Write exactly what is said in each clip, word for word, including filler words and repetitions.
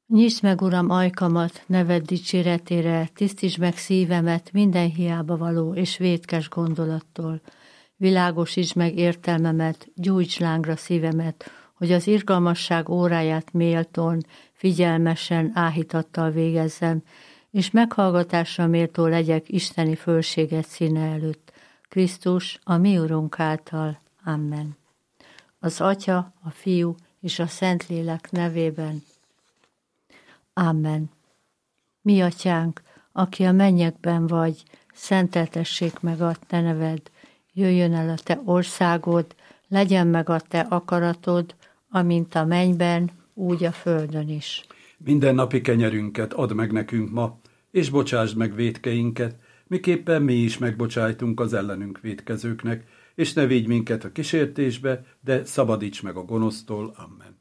Nyisd meg, Uram, ajkamat, neved dicséretére, tisztítsd meg szívemet minden hiába való és vétkes gondolattól. Világosítsd meg értelmemet, gyújts lángra szívemet, hogy az irgalmasság óráját méltón, figyelmesen, áhítattal végezzem, és meghallgatásra méltó legyek isteni fölséget színe előtt. Krisztus, a mi Urunk által. Amen. Az Atya, a Fiú és a Szentlélek nevében. Amen. Mi Atyánk, aki a mennyekben vagy, szenteltessék meg a te neved, jöjjön el a te országod, legyen meg a te akaratod, amint a mennyben, úgy a földön is. Minden napi kenyerünket add meg nekünk ma, és bocsásd meg vétkeinket, miképpen mi is megbocsájtunk az ellenünk vétkezőknek, és ne vigy minket a kísértésbe, de szabadíts meg a gonosztól. Amen.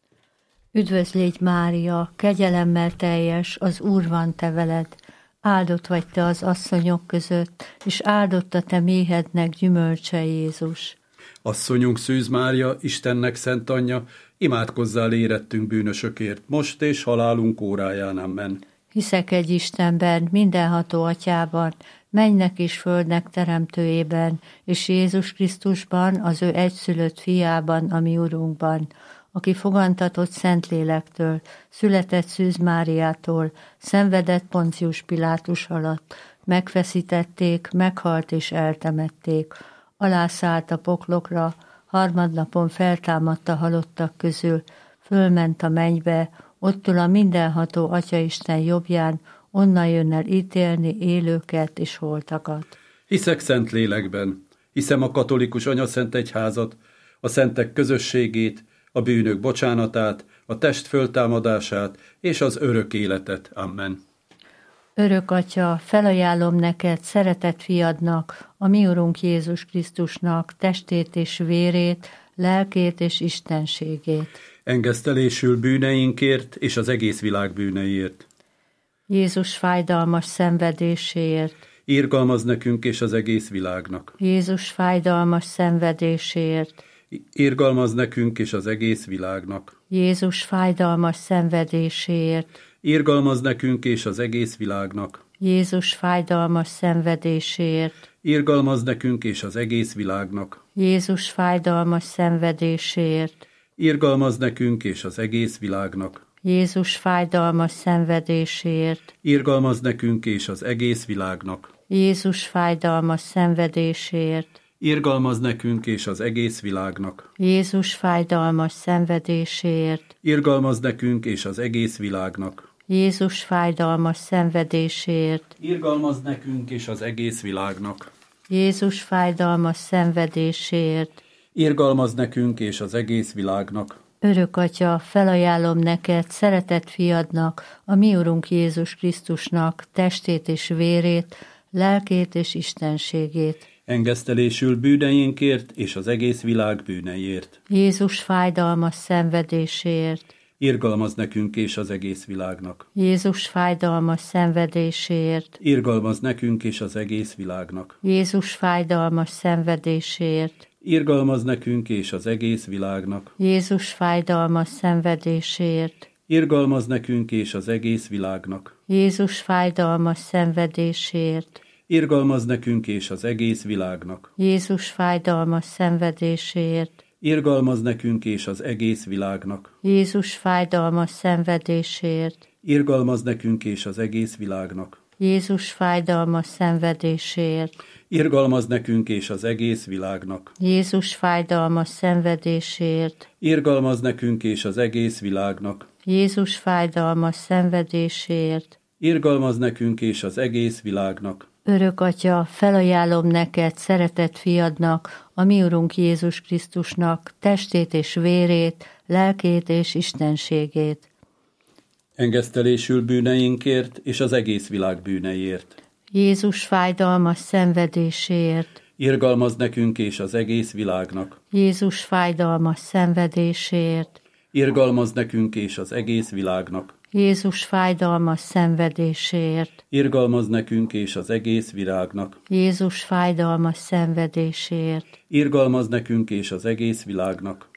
Üdvözl légy, Mária, kegyelemmel teljes, az Úr van te veled, áldott vagy te az asszonyok között, és áldott a te méhednek gyümölcse, Jézus. Asszonyunk Szűz Mária, Istennek szent anyja, imádkozzál érettünk bűnösökért, most és halálunk óráján. Amen. Hiszek egy Istenben, mindenható Atyában, mennynek és földnek teremtőjében, és Jézus Krisztusban, az ő egyszülött fiában, a mi Urunkban, aki fogantatott Szentlélektől, született Szűz Máriától, szenvedett Poncius Pilátus alatt, megfeszítették, meghalt és eltemették, alászállt a poklokra, harmadnapon feltámadt a halottak közül, fölment a mennybe, ott ül a mindenható Atyaisten jobbján, onnan jön el ítélni élőket és holtakat. Hiszek Szentlélekben, hiszem a katolikus anyaszent egyházat, a szentek közösségét, a bűnök bocsánatát, a test föltámadását és az örök életet. Amen. Örök Atya, felajánlom neked, szeretett fiadnak, a mi Urunk Jézus Krisztusnak testét és vérét, lelkét és istenségét. Engesztelésül bűneinkért és az egész világ bűneiért. Jézus fájdalmas szenvedéséért. Irgalmaz nekünk és az egész világnak. Jézus fájdalmas szenvedéséért. Irgalmaz nekünk és az egész világnak. Jézus fájdalmas szenvedéséért. Irgalmaz nekünk és az egész világnak. Jézus fájdalmas szenvedéséért. Irgalmaz nekünk és az egész világnak. Jézus fájdalmas szenvedéséért. Irgalmaz nekünk és az egész világnak. Jézus fájdalmas szenvedéséért. Irgalmaz nekünk és az egész világnak. Jézus fájdalmas szenvedéséért. Irgalmaz nekünk és az egész világnak. Jézus fájdalmas szenvedéséért. Irgalmaz nekünk és az egész világnak. Jézus fájdalmas szenvedéséért. Irgalmaz nekünk és az egész világnak. Jézus fájdalmas szenvedéséért. Irgalmaz nekünk és az egész világnak. Örök Atya, felajánlom neked, szeretett fiadnak, a mi Urunk Jézus Krisztusnak testét és vérét, lelkét és istenségét. Engesztelésül bűneinkért és az egész világ bűneiért. Jézus fájdalmas szenvedéséért. Irgalmaz nekünk és az egész világnak. Jézus fájdalmas szenvedéséért. Irgalmaz nekünk és az egész világnak. Jézus fájdalmas szenvedéséért. Irgalmaz nekünk és az egész világnak. Jézus fájdalmas szenvedéséért. Irgalmaz nekünk és az egész világnak. Jézus fájdalmas szenvedéséért. Irgalmaz nekünk és az egész világnak. Jézus fájdalmas szenvedéséért. Irgalmaz nekünk és az egész világnak. Jézus fájdalmas szenvedéséért. Irgalmaz nekünk és az egész világnak. Jézus fájdalmas szenvedéséért. Irgalmaz nekünk és az egész világnak. Jézus fájdalmas szenvedéséért. Irgalmaz nekünk és az egész világnak. Jézus fájdalmas szenvedéséért. Irgalmaz nekünk és az egész világnak. Örök Atya, felajánlom neked, szeretett fiadnak, a mi Urunk Jézus Krisztusnak testét és vérét, lelkét és istenségét. Engesztelésül bűneinkért és az egész világ bűneiért. Jézus fájdalmas szenvedéséért. Irgalmaz nekünk és az egész világnak. Jézus fájdalmas szenvedéséért. Irgalmaz nekünk és az egész világnak. Jézus fájdalmas szenvedéséért. Irgalmaz nekünk és az egész világnak. Jézus fájdalmas szenvedéséért. Irgalmaz nekünk és az egész világnak.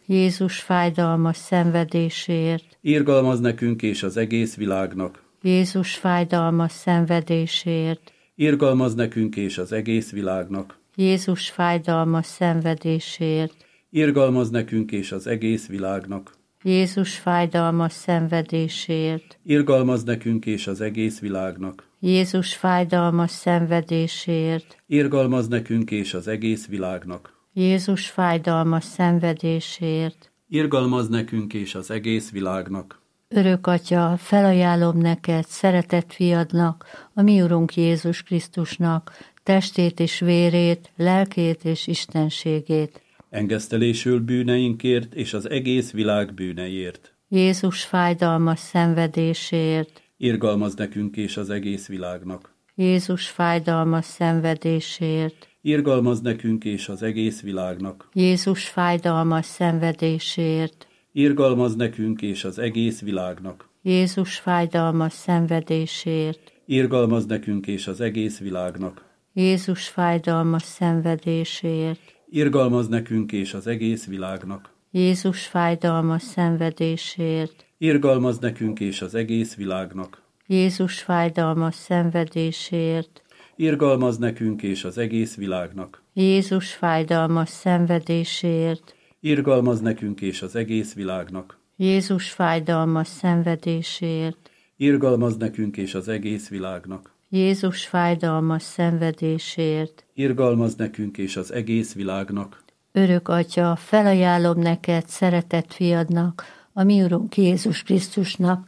Jézus fájdalmas szenvedéséért, Irgalmaz nekünk és az egész világnak. Jézus fájdalmas szenvedéséért, Irgalmaz nekünk és az egész világnak. Jézus fájdalmas szenvedéséért, Irgalmaz nekünk és az egész világnak. Jézus fájdalmas szenvedéséért, Irgalmaz nekünk és az egész világnak. Jézus fájdalmas szenvedéséért, Irgalmaz nekünk és az egész világnak. Jézus fájdalmas szenvedéséért. Irgalmaz nekünk és az egész világnak. Örök Atya, felajánlom neked, szeretett fiadnak, a mi Urunk Jézus Krisztusnak, testét és vérét, lelkét és istenségét. Engesztelésül bűneinkért és az egész világ bűneiért. Jézus fájdalmas szenvedéséért, Irgalmaz nekünk és az egész világnak. Jézus fájdalmas szenvedéséért, Irgalmaz nekünk és az egész világnak. Jézus fájdalmas szenvedéséért, Irgalmaz nekünk és az egész világnak. Jézus fájdalmas szenvedéséért, Irgalmaz nekünk és az egész világnak. Jézus fájdalmas szenvedéséért, Irgalmaz nekünk és az egész világnak. Jézus fájdalmas szenvedéséért, Irgalmaz nekünk és az egész világnak. Jézus fájdalmas szenvedéséért, Irgalmaz nekünk és az egész világnak. Jézus fájdalmas szenvedéséért, Irgalmaz nekünk és az egész világnak. Jézus fájdalmas szenvedéséért, Irgalmaz nekünk és az egész világnak. Jézus fájdalmas szenvedéséért. Irgalmaz nekünk és az egész világnak. Örök Atya, felajánlom neked, szeretett fiadnak, a mi Urunk Jézus Krisztusnak,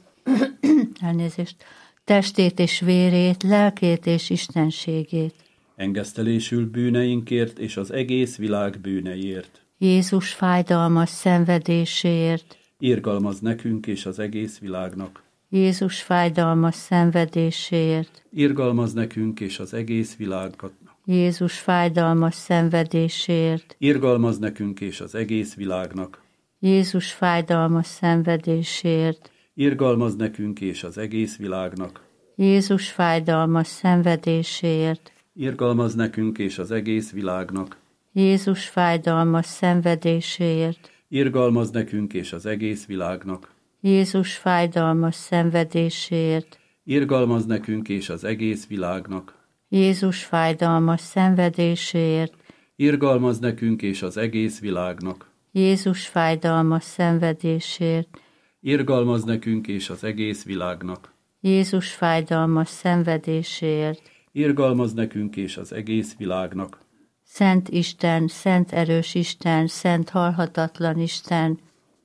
elnézést, testét és vérét, lelkét és istenségét. Engesztelésül bűneinkért és az egész világ bűneiért. Jézus fájdalmas szenvedéséért, Irgalmaz nekünk és az egész világnak. Jézus fájdalmas szenvedéséért, Irgalmaz nekünk és az egész világnak. Jézus fájdalmas szenvedéséért, Irgalmaz nekünk és az egész világnak. Jézus fájdalmas szenvedéséért, Irgalmaz nekünk és az egész világnak. Jézus fájdalmas szenvedéséért, Irgalmaz nekünk és az egész világnak. Jézus fájdalmas szenvedéséért, Irgalmaz nekünk és az egész világnak. Jézus fájdalmas szenvedéséért, Irgalmaz nekünk és az egész világnak. Jézus fájdalmas szenvedéséért, Irgalmaz nekünk és az egész világnak. Jézus fájdalmas szenvedéséért, Irgalmaz nekünk és az egész világnak. Jézus fájdalmas szenvedéséért. Irgalmaz nekünk és az egész világnak. Szent Isten, szent erős Isten, szent halhatatlan Isten,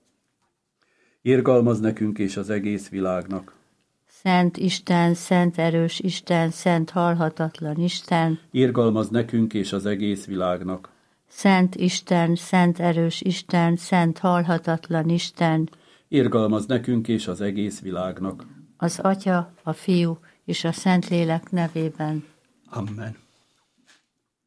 Irgalmaz nekünk és az egész világnak. Szent Isten, szent erős Isten, szent halhatatlan Isten, Irgalmaz nekünk és az egész világnak. Szent Isten, szent erős Isten, szent halhatatlan Isten, Irgalmaz nekünk és az egész világnak. az Atya, a Fiú és a Szentlélek nevében. Amen.